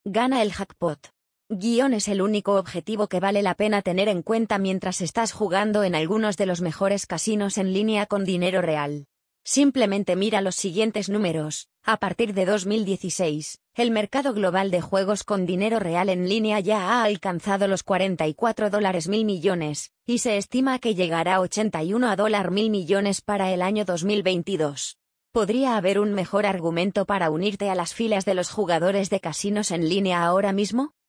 Gana el jackpot. Es el único objetivo que vale la pena tener en cuenta mientras estás jugando en algunos de los mejores casinos en línea con dinero real. Simplemente mira los siguientes números. A partir de 2016, el mercado global de juegos con dinero real en línea ya ha alcanzado los $44.000 millones, y se estima que llegará a $81.000 millones para el año 2022. ¿Podría haber un mejor argumento para unirte a las filas de los jugadores de casinos en línea ahora mismo?